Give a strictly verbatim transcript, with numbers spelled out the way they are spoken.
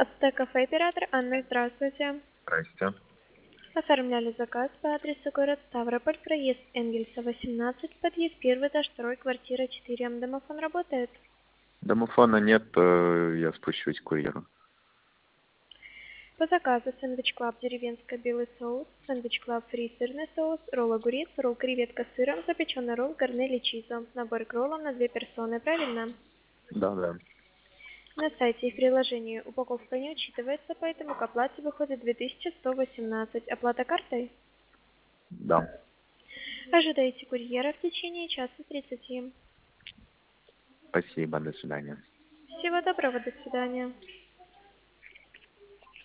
Ацтек-кафе оператор Анна, здравствуйте. Здрасте. Оформляли заказ по адресу город Ставрополь, проезд Энгельса, восемнадцать, подъезд первый этаж, второй, квартира четыре. Домофон работает? Домофона нет, э, я спущусь к курьеру. По заказу сэндвич клаб деревенская белый соус, сэндвич клаб фри сырный соус, ролл огурец, ролл креветка с сыром, запеченный ролл гарнели чизо. Набор к роллам на две персоны, правильно? Да, да. На сайте и в приложении упаковка не учитывается, поэтому к оплате выходит две тысячи сто восемнадцать. Оплата картой? Да. Ожидайте курьера в течение часа тридцати. Спасибо, до свидания. Всего доброго, до свидания.